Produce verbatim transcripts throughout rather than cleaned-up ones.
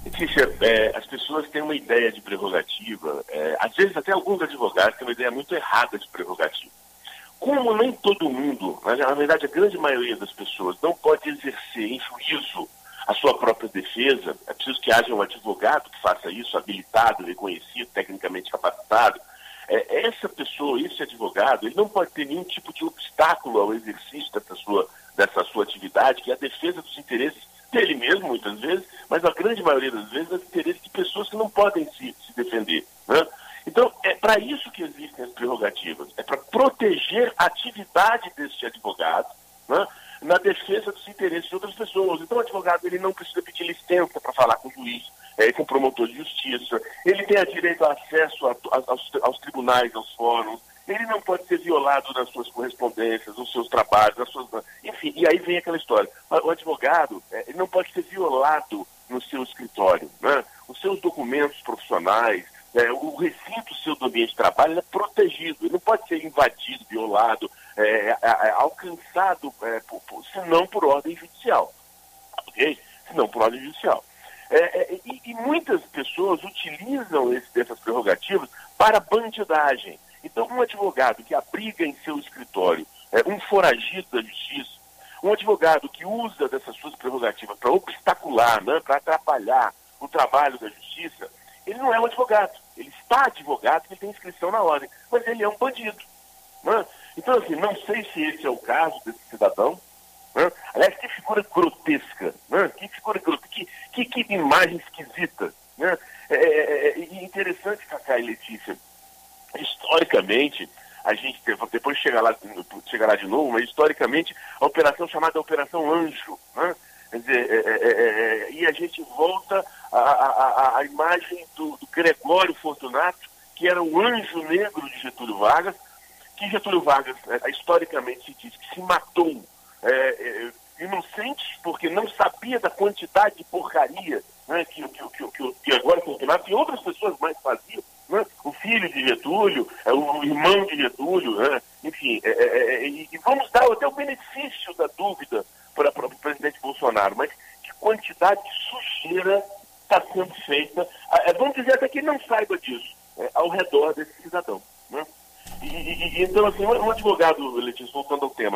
Letícia, é, as pessoas têm uma ideia de prerrogativa, é, às vezes até alguns advogados têm uma ideia muito errada de prerrogativa. Como nem todo mundo, mas na verdade a grande maioria das pessoas não pode exercer em juízo a sua própria defesa, é preciso que haja um advogado que faça isso, habilitado, reconhecido, tecnicamente capacitado. É, essa pessoa, esse advogado, ele não pode ter nenhum tipo de obstáculo ao exercício dessa sua, dessa sua atividade, que é a defesa dos interesses dele mesmo, muitas vezes, mas a grande maioria das vezes, dos interesses de pessoas que não podem se, se defender, né? Então, é para isso que existem as prerrogativas, é para proteger a atividade desse advogado, né, na defesa dos interesses de outras pessoas. Então, o advogado ele não precisa pedir licença para falar com o juiz, é, com o promotor de justiça, ele tem direito a acesso a, a, aos, aos tribunais, aos fóruns, ele não pode ser violado nas suas correspondências, nos seus trabalhos, nas suas... enfim, e aí vem aquela história. O advogado, é, ele não pode ser violado no seu escritório, né? Os seus documentos profissionais, É, o recinto seu do ambiente de trabalho é protegido, ele não pode ser invadido, violado, é, é, é, alcançado, é, por, por, se não por ordem judicial, ok? Se não por ordem judicial. É, é, e, e muitas pessoas utilizam esse, essas prerrogativas para bandidagem. Então, um advogado que abriga em seu escritório é, um foragido da justiça, um advogado que usa dessas suas prerrogativas para obstacular, né, para atrapalhar o trabalho da justiça, ele não é um advogado. Ele está advogado, ele tem inscrição na ordem, mas ele é um bandido, né? Então, assim, não sei se esse é o caso desse cidadão, né? Aliás, que figura grotesca, né? Que figura grotesca, que, que, que imagem esquisita, né? É, é, é interessante, Cacá e Letícia, historicamente, a gente, depois chegar lá, chegar lá de novo, mas historicamente, a operação chamada Operação Anjo, né? Quer dizer, é, é, é, e a gente volta à, à, à imagem do, do Gregório Fortunato, que era o anjo negro de Getúlio Vargas, que Getúlio Vargas, é, historicamente, se diz que se matou é, é, inocente, porque não sabia da quantidade de porcaria, né, que, que, que, que, que agora Fortunato e outras pessoas mais faziam, né, o filho de Getúlio, é, o irmão de Getúlio, né, enfim, é, é, é, e, e vamos dar até o benefício da dúvida para o presidente Bolsonaro, mas que quantidade de sujeira está sendo feita, é, vamos dizer até que ele não saiba disso, é, ao redor desse cidadão, né? E, e, então, assim, um advogado, Letícia, voltando ao tema,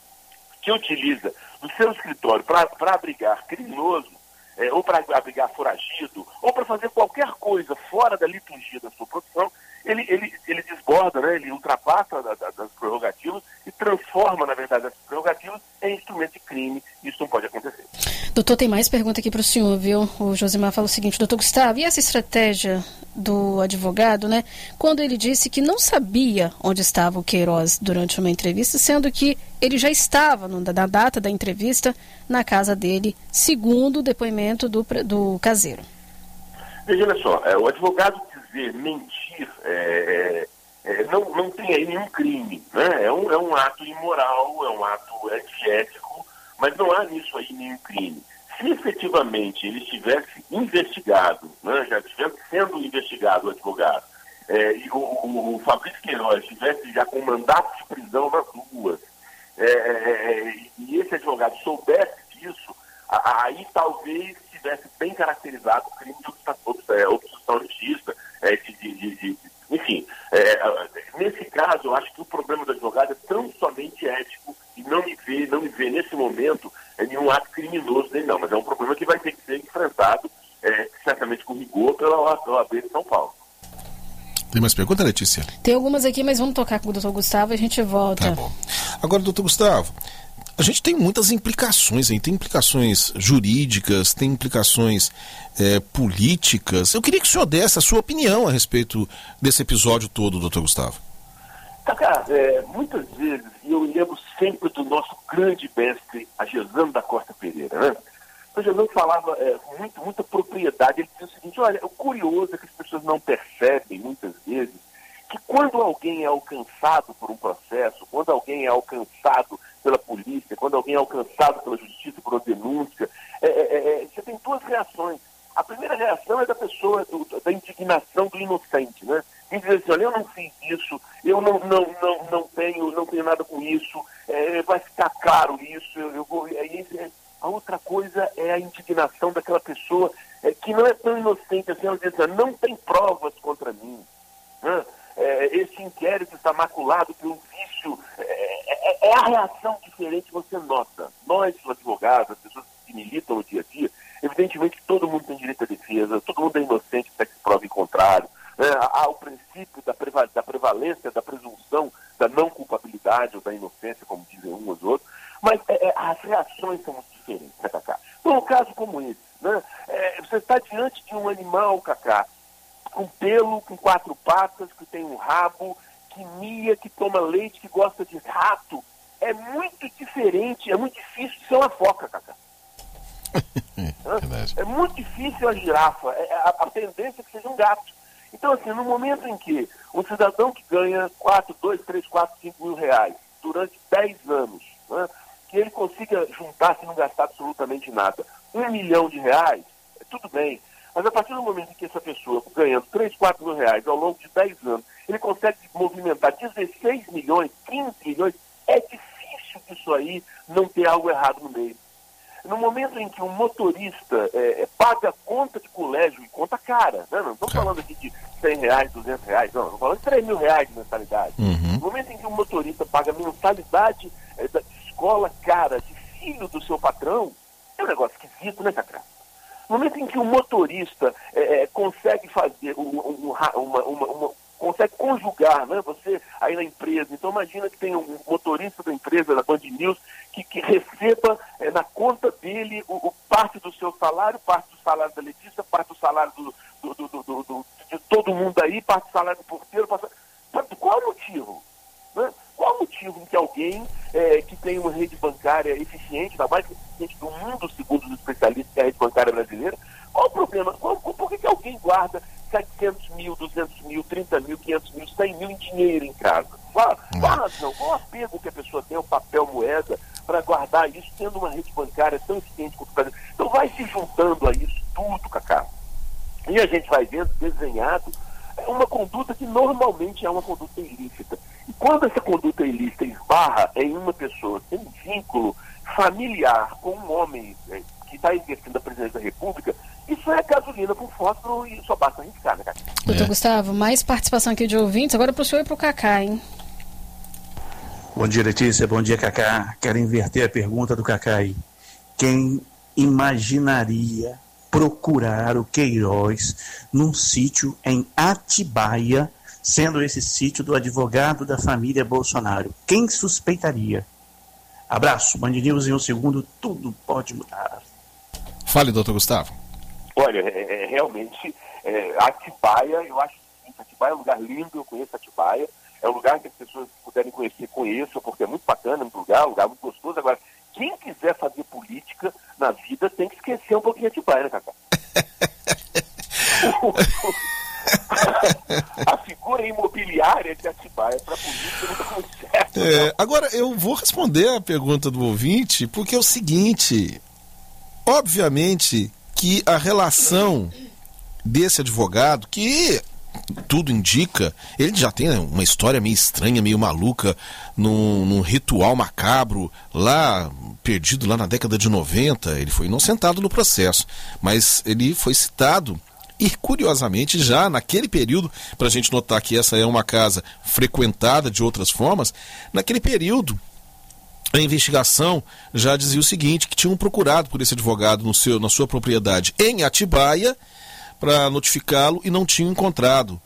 que utiliza o seu escritório para abrigar criminoso, é, ou para abrigar foragido, ou para fazer qualquer coisa fora da liturgia da sua profissão, ele, ele, ele desborda, né? Ele ultrapassa da, da, das prerrogativas e transforma, na verdade, essas prerrogativas em instrumento de crime. Isso não pode acontecer. Doutor, tem mais pergunta aqui para o senhor, viu? O Josimar fala o seguinte: doutor Gustavo, e essa estratégia do advogado, né? Quando ele disse que não sabia onde estava o Queiroz durante uma entrevista, sendo que ele já estava, no, na data da entrevista, na casa dele, segundo o depoimento do, do caseiro. Veja, olha só, é, o advogado dizer mentir é, é, não, não tem aí nenhum crime, né? É um, é um ato imoral, é um ato antiético, mas não há nisso aí nenhum crime. Se efetivamente ele estivesse investigado, né, já estivesse sendo investigado o advogado, é, e o, o, o Fabrício Queiroz estivesse já com mandato de prisão nas ruas, é, é, e esse advogado soubesse disso, aí talvez estivesse bem caracterizado o crime de obstrução de justiça, é, de, de, de, de, enfim. É, nesse caso, eu acho que o problema do advogado é tão somente ético e não me vê, não me vê nesse momento é nenhum ato criminoso dele, não. Mas é um problema que vai ter que ser enfrentado, é, certamente com rigor, pela O A B de São Paulo. Tem mais pergunta, Letícia? Tem algumas aqui, mas vamos tocar com o doutor Gustavo e a gente volta. Tá bom. Agora, doutor Gustavo, a gente tem muitas implicações aí, tem implicações jurídicas, tem implicações é, políticas. Eu queria que o senhor desse a sua opinião a respeito desse episódio todo, doutor Gustavo. Cacá, é, muitas vezes, e eu lembro sempre do nosso grande mestre, Agezano da Costa Pereira, né? O Agezano falava é, muito, muita propriedade. Ele dizia o seguinte: olha, o curioso é que as pessoas não percebem, muitas vezes, que quando alguém é alcançado por um processo, quando alguém é alcançado pela polícia, quando alguém é alcançado pela justiça por uma denúncia, é, é, é, você tem duas reações. A primeira reação é da pessoa, do, da indignação do inocente, né? Quem diz assim: olha, eu não fiz isso, eu não, não, não, não, tenho, não tenho nada com isso, é, vai ficar claro isso, eu, eu vou... É, é, a outra coisa é a indignação daquela pessoa é, que não é tão inocente assim, ela diz assim, não tem provas contra mim. Né? É, esse inquérito está maculado por um vício. É, é, é a reação diferente que você nota. Nós, os advogados, as pessoas que militam no dia a dia, evidentemente que todo mundo tem direito à defesa, todo mundo é inocente até que se prove o contrário. É, há o princípio da, preva- da prevalência, da presunção da não culpabilidade ou da inocência, como dizem uns ou outros, mas é, é, as reações são muito diferentes, né, Cacá? Então, um caso como esse, né, é, você está diante de um animal, Cacá, com pelo, com quatro patas, que tem um rabo, que mia, que toma leite, que gosta de rato. É muito diferente, é muito difícil ser uma foca, Cacá. é, é muito difícil a girafa, é, a, a tendência é que seja um gato. Então, assim, no momento em que um cidadão que ganha quatro, dois, três, quatro, cinco mil reais durante dez anos, né, que ele consiga juntar, se não gastar absolutamente nada, um milhão de reais, é tudo bem. Mas a partir do momento em que essa pessoa, ganhando três, quatro mil reais ao longo de dez anos, ele consegue movimentar dezesseis milhões, quinze milhões, é difícil isso aí não ter algo errado no meio. No momento em que um motorista é, é, paga conta de colégio e conta cara, né? Não estamos falando aqui de cem reais, duzentos reais, não, estamos falando de três mil reais de mensalidade. Uhum. No momento em que um motorista paga mensalidade é, da escola cara de filho do seu patrão, é um negócio esquisito, né, Cacá? No momento em que um motorista é, é, consegue fazer um, um, uma, uma, uma, consegue conjugar, né? Você aí na empresa, então imagina que tem um motorista da empresa, da Band News, que, que receba é, na conta dele o, o parte do seu salário, parte do salário da Letícia, parte do salário do, do, do, do, do, de todo mundo aí, parte do salário do porteiro, parte... Qual é o motivo? Né? Qual o motivo em que alguém é, que tem uma rede bancária eficiente, da mais eficiente do mundo, segundo os especialistas, que é a rede bancária brasileira, qual o problema? Qual, por que, que alguém guarda setecentos mil, duzentos mil, trinta mil, quinhentos mil, cem mil em dinheiro em casa? Qual, qual a razão? Qual o apego que a pessoa tem ao papel moeda para guardar isso, tendo uma rede bancária tão eficiente quanto o Brasil? Então vai se juntando a isso tudo, Cacá. E a gente vai vendo desenhado uma conduta que normalmente é uma conduta ilícita. E quando essa conduta ilícita esbarra em uma pessoa que tem um vínculo familiar com um homem é, que está exercendo a presidência da República, isso é gasolina com fósforo e só basta arriscar, né, Cacá? Doutor é. Gustavo, mais participação aqui de ouvintes, agora para o senhor e para o Cacá, hein? Bom dia, Letícia, bom dia, Cacá. Quero inverter a pergunta do Cacá aí. Quem imaginaria procurar o Queiroz num sítio em Atibaia, sendo esse sítio do advogado da família Bolsonaro? Quem suspeitaria? Abraço, Band News em um segundo, tudo pode mudar. Fale, doutor Gustavo. Olha, é, é, realmente, é, Atibaia, eu acho que Atibaia é um lugar lindo, eu conheço Atibaia, é um lugar que as pessoas puderem conhecer, conheçam, porque é muito bacana, é um lugar, um lugar muito gostoso. Agora, quem quiser fazer política na vida tem que esquecer um pouquinho Atibaia, né, Cacá? A figura imobiliária de Atibaia para política não dá muito certo. É, agora, eu vou responder a pergunta do ouvinte, porque é o seguinte, obviamente que a relação desse advogado, que tudo indica, ele já tem uma história meio estranha, meio maluca, num, num ritual macabro, lá, perdido lá na década de noventa, ele foi inocentado no processo, mas ele foi citado, e curiosamente já naquele período, para a gente notar que essa é uma casa frequentada de outras formas, naquele período, a investigação já dizia o seguinte, que tinham procurado por esse advogado no seu, na sua propriedade em Atibaia, para notificá-lo e não tinham encontrado.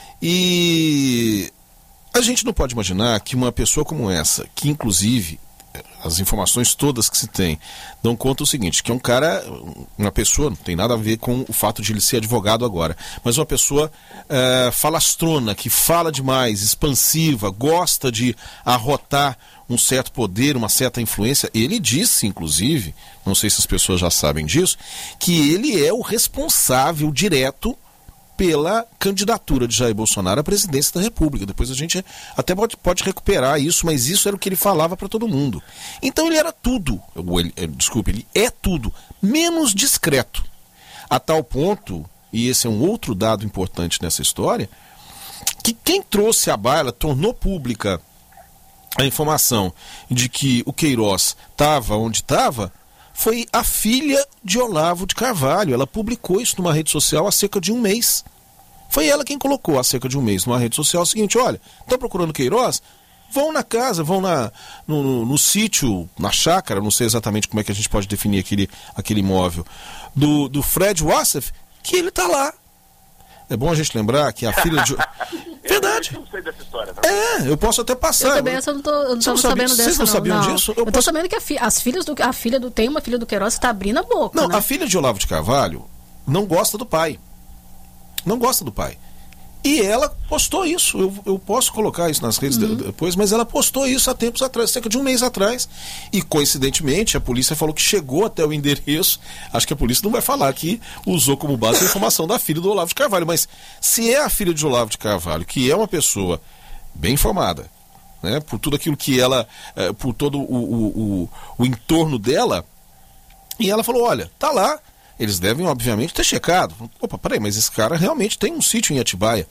E a gente não pode imaginar que uma pessoa como essa, que inclusive as informações todas que se tem dão conta o seguinte, que é um cara, uma pessoa, não tem nada a ver com o fato de ele ser advogado agora, mas uma pessoa é, falastrona, que fala demais, expansiva, gosta de arrotar um certo poder, uma certa influência. Ele disse, inclusive, não sei se as pessoas já sabem disso, que ele é o responsável direto pela candidatura de Jair Bolsonaro à presidência da República. Depois a gente até pode, pode recuperar isso, mas isso era o que ele falava para todo mundo. Então ele era tudo, ou ele, desculpe, ele é tudo, menos discreto. A tal ponto, e esse é um outro dado importante nessa história, que quem trouxe à baila, tornou pública a informação de que o Queiroz estava onde estava, foi a filha de Olavo de Carvalho. Ela publicou isso numa rede social há cerca de um mês. Foi ela quem colocou há cerca de um mês numa rede social o seguinte: olha, estão procurando Queiroz? Vão na casa, vão na, no, no, no sítio, na chácara, não sei exatamente como é que a gente pode definir aquele, aquele imóvel, do, do Fred Wassef, que ele está lá. É bom a gente lembrar que a filha de... Verdade. Eu não sei dessa história, não. É, eu posso até passar. Eu também, eu não tô, eu não tô sabendo dessa, Vocês não, não sabiam não. disso? Eu, Eu eu posso... tô sabendo que a, fi, as filhas do, a filha do... Tem uma filha do Queiroz que está abrindo a boca, Não, né? a filha de Olavo de Carvalho não gosta do pai. Não gosta do pai. E ela postou isso, eu, eu posso colocar isso nas redes uhum. depois, mas ela postou isso há tempos atrás, cerca de um mês atrás. E coincidentemente a polícia falou que chegou até o endereço. Acho que a polícia não vai falar que usou como base a informação da filha do Olavo de Carvalho, mas se é a filha de Olavo de Carvalho, que é uma pessoa bem informada, né, por tudo aquilo que ela, eh, por todo o, o, o, o entorno dela, e ela falou: olha, tá lá. Eles devem, obviamente, ter checado. Opa, peraí, mas esse cara realmente tem um sítio em Atibaia.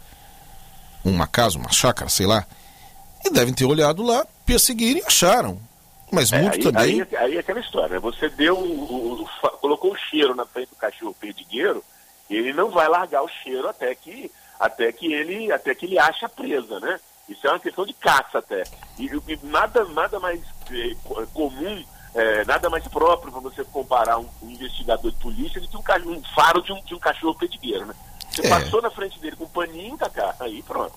Uma casa, uma chácara, sei lá. E devem ter olhado lá, perseguiram e acharam. Mas é, muito aí, também... Aí, aí é aquela história, você deu o, o, o, colocou o cheiro na frente do cachorro perdigueiro, ele não vai largar o cheiro até que, até que, ele, até que ele ache a presa, né? Isso é uma questão de caça até. E, e nada, nada mais é, comum... É, nada mais próprio para você comparar um, um investigador de polícia do que um, um faro de um, de um cachorro perdigueiro, né? Você é. passou na frente dele com um paninho, Cacá, aí pronto.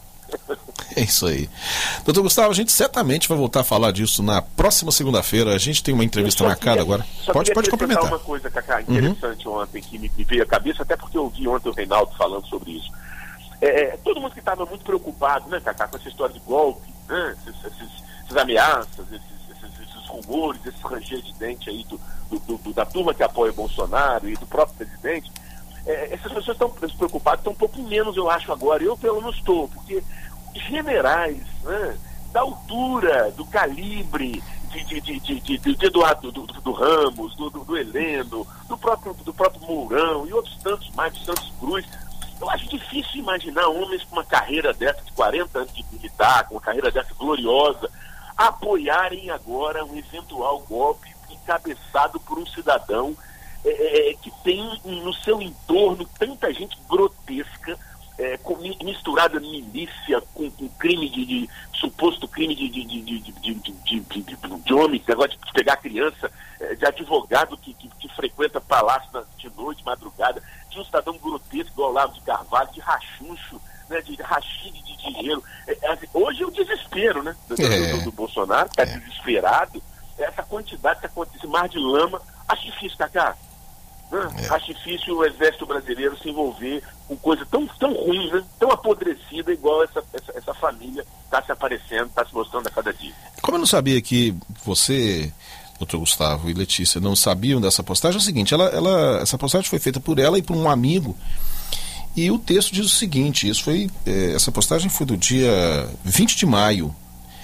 É isso aí. Doutor Gustavo, a gente certamente vai voltar a falar disso na próxima segunda-feira. A gente tem uma entrevista marcada agora. Só pode pode complementar. Uma coisa, Cacá, interessante uhum. ontem, que me, me veio à cabeça, até porque eu ouvi ontem o Reinaldo falando sobre isso. É, todo mundo que estava muito preocupado, né, Cacá, com essa história de golpe, né, essas, essas, essas ameaças, esses rumores, esse ranger de dente aí do, do, do, da turma que apoia o Bolsonaro e do próprio presidente, é, essas pessoas estão preocupadas, estão um pouco menos, eu acho, agora. Eu, pelo menos, estou, porque generais, né, da altura, do calibre de, de, de, de, de, de Eduardo do, do, do Ramos, do, do, do Heleno, do próprio, do próprio Mourão e outros tantos mais, de Santos Cruz, eu acho difícil imaginar homens com uma carreira dessa de quarenta anos de militar, com uma carreira dessa gloriosa, apoiarem agora um eventual golpe encabeçado por um cidadão é, é, que tem no seu entorno tanta gente grotesca, é, com, misturada milícia com, com crime de, de suposto crime de, de, de, de, de, de, de, de, de, de homem, negócio de pegar criança, é, de advogado que, que, que frequenta palácio de noite, madrugada, de um cidadão grotesco igual Olavo de Carvalho, de rachuncho, né, de rachide de dinheiro. É, hoje é o desespero, né, do, é. do, do Bolsonaro, está é. desesperado. Essa quantidade, esse mar de lama, acho difícil, Cacá. Né? É. Acho difícil o exército brasileiro se envolver com coisa tão, tão ruim, né, tão apodrecida, igual essa, essa, essa família está se aparecendo, está se mostrando a cada dia. Como eu não sabia que você, doutor Gustavo e Letícia, não sabiam dessa postagem, é o seguinte, ela, ela, essa postagem foi feita por ela e por um amigo. E o texto diz o seguinte, isso foi, eh, essa postagem foi do dia vinte de maio.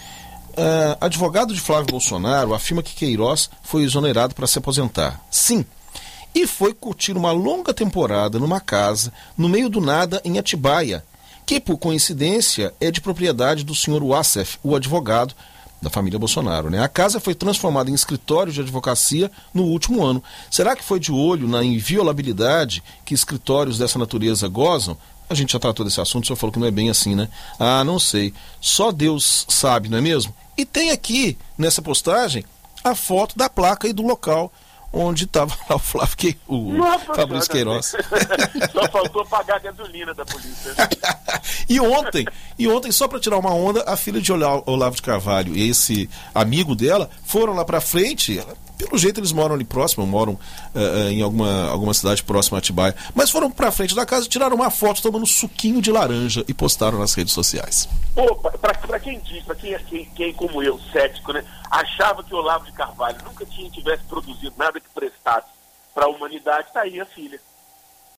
Uh, advogado de Flávio Bolsonaro afirma que Queiroz foi exonerado para se aposentar. Sim, e foi curtir uma longa temporada numa casa, no meio do nada, em Atibaia, que, por coincidência, é de propriedade do senhor Wassef, o advogado da família Bolsonaro, né? A casa foi transformada em escritório de advocacia no último ano. Será que foi de olho na inviolabilidade que escritórios dessa natureza gozam? A gente já tratou desse assunto, o senhor falou que não é bem assim, né? Ah, não sei. Só Deus sabe, não é mesmo? E tem aqui, nessa postagem, a foto da placa e do local onde estava lá o Flávio que, o Nossa, Fabrício Queiroz. Só faltou pagar a gasolina da polícia. e ontem, e ontem, só para tirar uma onda, a filha de Olavo de Carvalho e esse amigo dela foram lá para frente. Pelo jeito eles moram ali próximo, moram uh, em alguma, alguma cidade próxima a Atibaia, mas foram para frente da casa, tiraram uma foto tomando suquinho de laranja e postaram nas redes sociais. Pô, para quem diz, para quem, quem, quem como eu, cético, né, achava que o Olavo de Carvalho nunca tinha tivesse produzido nada que prestasse para a humanidade, tá aí a filha.